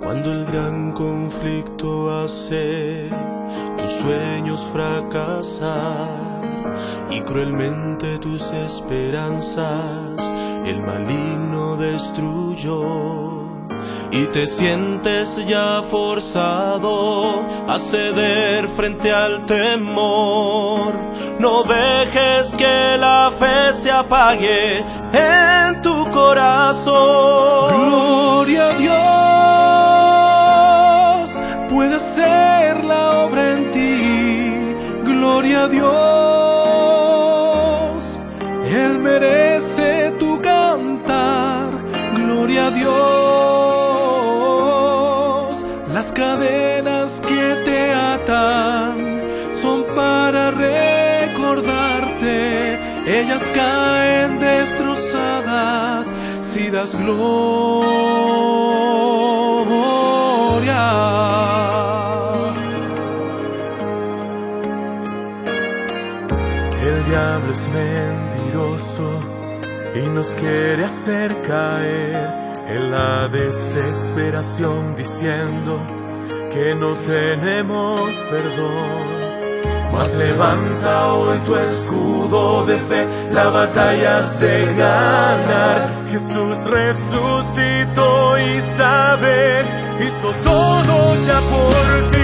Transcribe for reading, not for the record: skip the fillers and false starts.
Cuando el gran conflicto hace tus sueños fracasar y cruelmente tus esperanzas el maligno destruyó, y te sientes ya forzado a ceder frente al temor, no dejes que la fe se apague en tu corazón. Gloria a Dios, puede hacer la obra en ti. Gloria a Dios, Él merece tu cantar. Gloria a Dios, las cadenas que te atan son para recordarte. Ellas caen destrozadas si das gloria. El diablo es mentiroso y nos quiere hacer caer en la desesperación, diciendo que no tenemos perdón. Mas levanta hoy tu escudo de fe, la batalla has de ganar. Jesús resucitó y sabes, hizo todo ya por ti.